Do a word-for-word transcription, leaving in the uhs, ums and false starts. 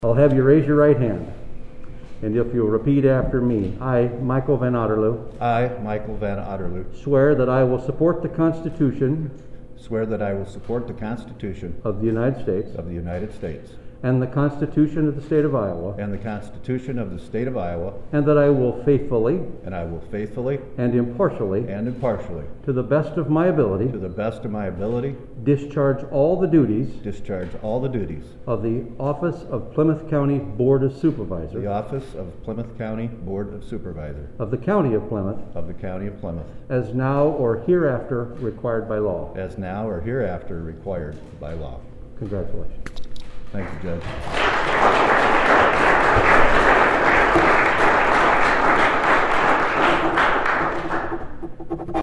I'll have you raise your right hand, and if you'll repeat after me, I, Michael Van Otterloo, I, Michael Van Otterloo, swear that I will support the Constitution swear that I will support the Constitution of the United States of the United States and the Constitution of the State of Iowa, and the Constitution of the State of Iowa, and that I will faithfully and I will faithfully and impartially, and impartially, to the best of my ability, to the best of my ability, discharge all the duties discharge all the duties of the office of Plymouth County Board of of Supervisors the office of Plymouth County Board of Supervisor of the County of Plymouth, of the County of Plymouth, as now or hereafter required by law. as now or hereafter required by law. Congratulations. Thank you, Judge.